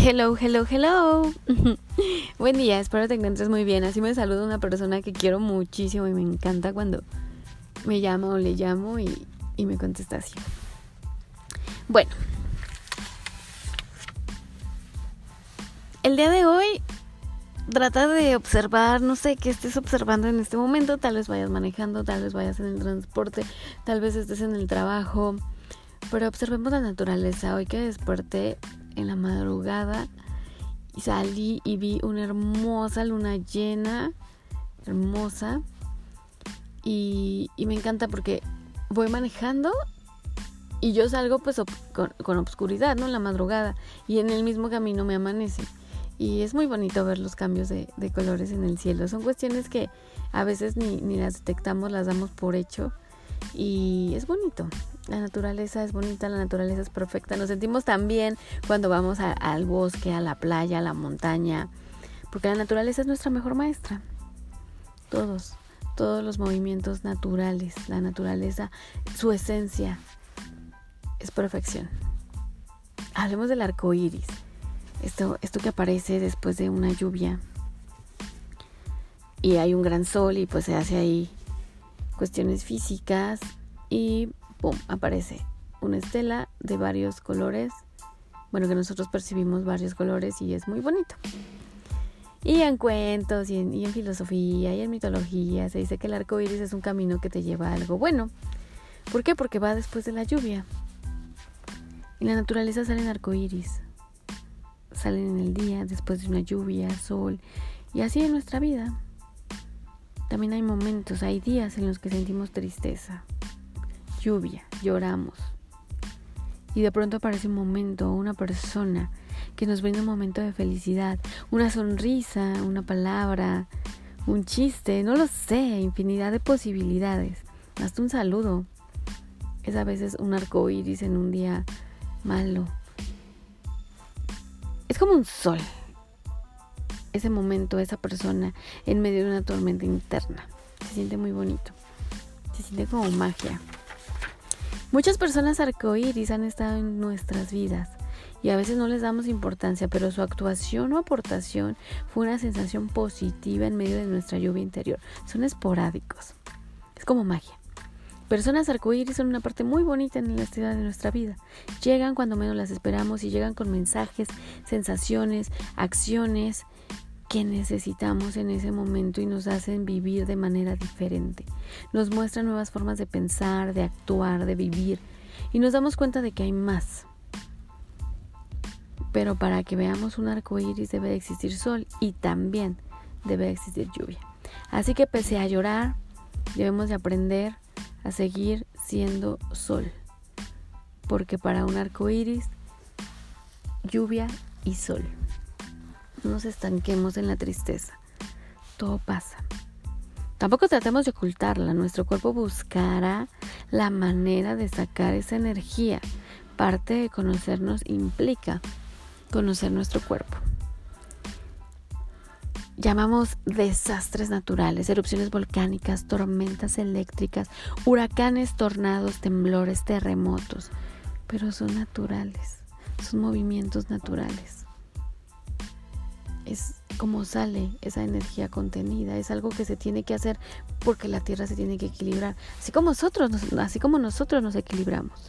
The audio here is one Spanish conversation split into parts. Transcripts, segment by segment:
Hello, hello, hello. Buen día, espero te encuentres muy bien. Así me saluda una persona que quiero muchísimo y me encanta cuando me llama o le llamo y me contesta así. Bueno, el día de hoy trata de observar, no sé qué estés observando en este momento. Tal vez vayas manejando, tal vez vayas en el transporte, tal vez estés en el trabajo. Pero observemos la naturaleza. Hoy que desperté en la madrugada y salí y vi una hermosa luna llena, hermosa, y me encanta porque voy manejando y yo salgo pues con obscuridad, ¿no? En la madrugada, y en el mismo camino me amanece. Y es muy bonito ver los cambios de colores en el cielo. Son cuestiones que a veces ni las detectamos, las damos por hecho. Y es bonito. La naturaleza es bonita, la naturaleza es perfecta. Nos sentimos tan bien cuando vamos al bosque, a la playa, a la montaña. Porque la naturaleza es nuestra mejor maestra. Todos los movimientos naturales. La naturaleza, su esencia es perfección. Hablemos del arco iris. Esto que aparece después de una lluvia. Y hay un gran sol y pues se hace ahí cuestiones físicas y ¡pum! Aparece una estela de varios colores, bueno, que nosotros percibimos varios colores y es muy bonito. Y en cuentos y en filosofía y en mitología se dice que el arco iris es un camino que te lleva a algo bueno. ¿Por qué? Porque va después de la lluvia. En la naturaleza salen arco iris, salen en el día, después de una lluvia, sol, y así en nuestra vida. También hay momentos, hay días en los que sentimos tristeza, lluvia, lloramos. Y de pronto aparece un momento, una persona que nos brinda un momento de felicidad, una sonrisa, una palabra, un chiste, no lo sé, infinidad de posibilidades. Hasta un saludo. Es a veces un arco iris en un día malo. Es como un sol. Ese momento, esa persona en medio de una tormenta interna. Se siente muy bonito. Se siente como magia. Muchas personas arcoíris han estado en nuestras vidas y a veces no les damos importancia, pero su actuación o aportación fue una sensación positiva en medio de nuestra lluvia interior. Son esporádicos. Es como magia. Personas arcoíris son una parte muy bonita en la historia de nuestra vida. Llegan cuando menos las esperamos y llegan con mensajes, sensaciones, acciones que necesitamos en ese momento y nos hacen vivir de manera diferente. Nos muestran nuevas formas de pensar, de actuar, de vivir y nos damos cuenta de que hay más. Pero para que veamos un arco iris debe de existir sol y también debe de existir lluvia. Así que pese a llorar, debemos de aprender a seguir siendo sol. Porque para un arco iris, lluvia y sol. No nos estanquemos en la tristeza. Todo pasa. Tampoco tratemos de ocultarla. Nuestro cuerpo buscará la manera de sacar esa energía. Parte de conocernos implica conocer nuestro cuerpo. Llamamos desastres naturales, erupciones volcánicas, tormentas eléctricas, huracanes, tornados, temblores, terremotos. Pero son naturales. Son movimientos naturales. Es como sale esa energía contenida, es algo que se tiene que hacer porque la tierra se tiene que equilibrar, así como nosotros nos equilibramos.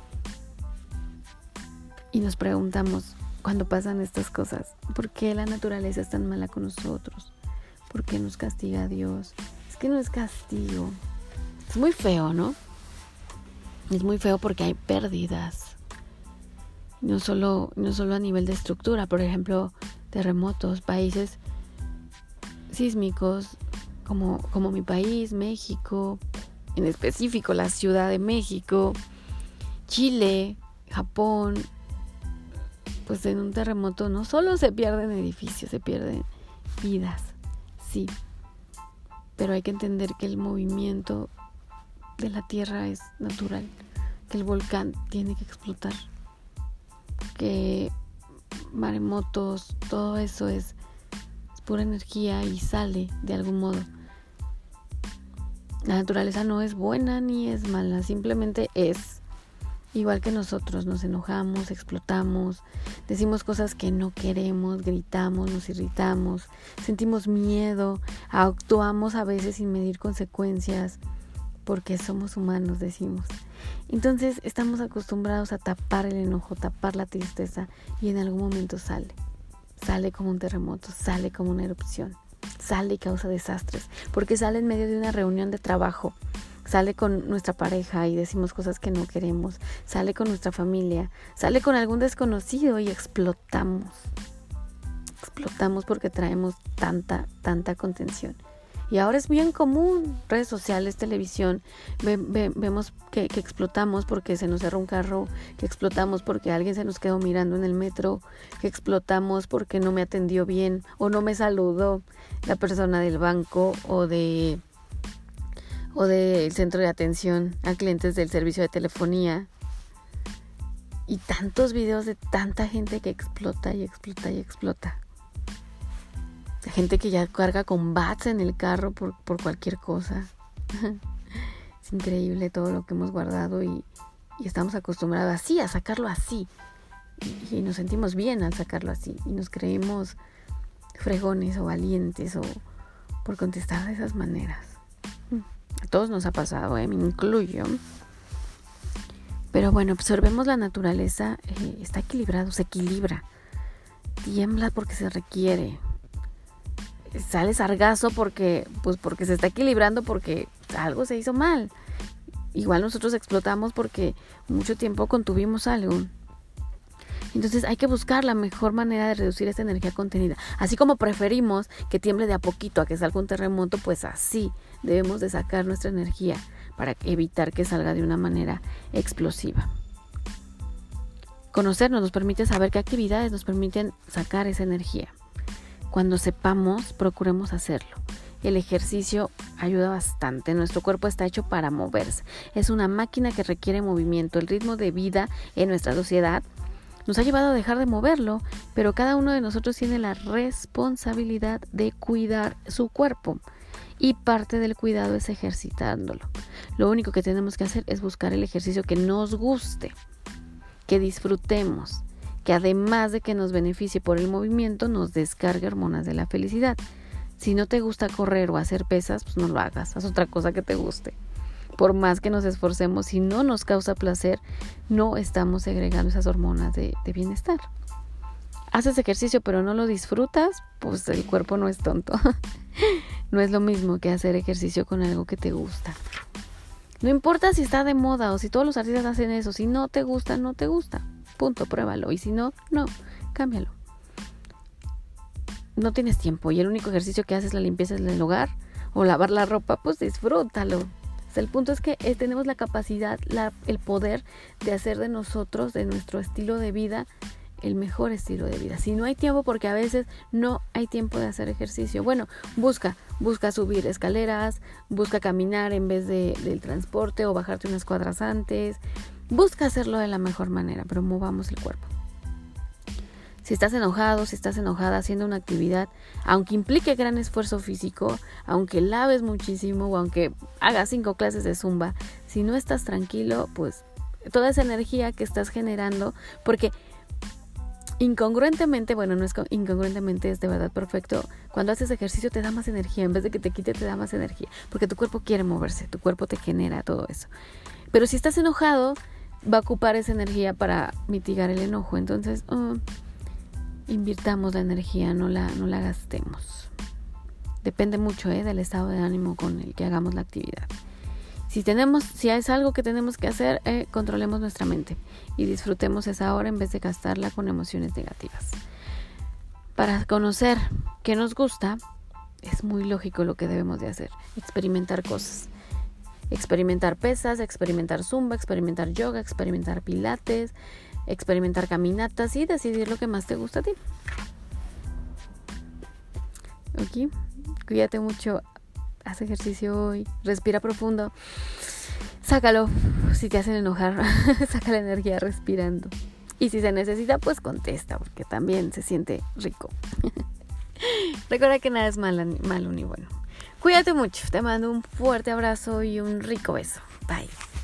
Y nos preguntamos cuando pasan estas cosas, ¿por qué la naturaleza es tan mala con nosotros? ¿Por qué nos castiga Dios? Es que no es castigo, es muy feo, ¿no? Es muy feo porque hay pérdidas, no solo a nivel de estructura, por ejemplo, terremotos, países sísmicos como mi país, México, en específico la Ciudad de México, Chile, Japón. Pues en un terremoto no solo se pierden edificios, se pierden vidas, sí, pero hay que entender que el movimiento de la tierra es natural, que el volcán tiene que explotar, que maremotos, todo eso es pura energía y sale de algún modo. La naturaleza no es buena ni es mala, simplemente es. igual que nosotros, nos enojamos, explotamos, decimos cosas que no queremos, gritamos, nos irritamos, sentimos miedo, actuamos a veces sin medir consecuencias, porque somos humanos, decimos. Entonces estamos acostumbrados a tapar el enojo, tapar la tristeza, y en algún momento sale como un terremoto, sale como una erupción, sale y causa desastres, porque sale en medio de una reunión de trabajo, sale con nuestra pareja y decimos cosas que no queremos, sale con nuestra familia, sale con algún desconocido y explotamos porque traemos tanta contención. Y ahora es bien común, redes sociales, televisión, vemos que explotamos porque se nos cerró un carro, que explotamos porque alguien se nos quedó mirando en el metro, que explotamos porque no me atendió bien o no me saludó la persona del banco o del centro de atención a clientes del servicio de telefonía. Y tantos videos de tanta gente que explota y explota y explota. Gente que ya carga con bats en el carro por cualquier cosa. Es increíble todo lo que hemos guardado y estamos acostumbrados así, a sacarlo así. Y nos sentimos bien al sacarlo así. Y nos creemos fregones o valientes o por contestar de esas maneras. A todos nos ha pasado, me incluyo. Pero bueno, observemos la naturaleza, está equilibrado, se equilibra. Tiembla porque se requiere. Sale sargazo porque se está equilibrando, porque algo se hizo mal. Igual nosotros explotamos porque mucho tiempo contuvimos algo. Entonces hay que buscar la mejor manera de reducir esta energía contenida. Así como preferimos que tiemble de a poquito a que salga un terremoto, pues así debemos de sacar nuestra energía para evitar que salga de una manera explosiva. Conocernos nos permite saber qué actividades nos permiten sacar esa energía. Cuando sepamos, procuremos hacerlo. El ejercicio ayuda bastante. Nuestro cuerpo está hecho para moverse. Es una máquina que requiere movimiento. El ritmo de vida en nuestra sociedad nos ha llevado a dejar de moverlo, pero cada uno de nosotros tiene la responsabilidad de cuidar su cuerpo. Y parte del cuidado es ejercitándolo. Lo único que tenemos que hacer es buscar el ejercicio que nos guste, que disfrutemos, que además de que nos beneficie por el movimiento, nos descargue hormonas de la felicidad. Si no te gusta correr o hacer pesas, pues no lo hagas, haz otra cosa que te guste. Por más que nos esforcemos, si no nos causa placer, no estamos segregando esas hormonas de bienestar. Haces ejercicio pero no lo disfrutas, pues el cuerpo no es tonto. No es lo mismo que hacer ejercicio con algo que te gusta. No importa si está de moda o si todos los artistas hacen eso, si no te gusta, no te gusta. Punto, pruébalo. Y si no, cámbialo. No tienes tiempo y el único ejercicio que haces es la limpieza del hogar o lavar la ropa, pues disfrútalo. O sea, el punto es que tenemos la capacidad, el poder de hacer de nosotros, de nuestro estilo de vida, el mejor estilo de vida. Si no hay tiempo, porque a veces no hay tiempo de hacer ejercicio, bueno, busca subir escaleras, busca caminar en vez del transporte o bajarte unas cuadras antes. Busca hacerlo de la mejor manera, pero movamos el cuerpo. Si estás enojado, si estás enojada haciendo una actividad, aunque implique gran esfuerzo físico, aunque laves muchísimo o aunque hagas 5 clases de zumba, si no estás tranquilo, pues toda esa energía que estás generando, porque incongruentemente, bueno, no es incongruentemente, es de verdad perfecto, cuando haces ejercicio te da más energía, en vez de que te quite te da más energía, porque tu cuerpo quiere moverse, tu cuerpo te genera todo eso. Pero si estás enojado, va a ocupar esa energía para mitigar el enojo. Entonces, invirtamos la energía, no la gastemos. Depende mucho del estado de ánimo con el que hagamos la actividad. Si es algo que tenemos que hacer, controlemos nuestra mente y disfrutemos esa hora en vez de gastarla con emociones negativas. Para conocer qué nos gusta, es muy lógico lo que debemos de hacer: experimentar cosas. Experimentar pesas, experimentar zumba, experimentar yoga, experimentar pilates, experimentar caminatas y decidir lo que más te gusta a ti. Ok, cuídate mucho, haz ejercicio hoy, respira profundo, sácalo. Si te hacen enojar, saca la energía respirando. Y si se necesita, pues contesta, porque también se siente rico. Recuerda que nada es malo ni bueno. Cuídate mucho, te mando un fuerte abrazo y un rico beso. Bye.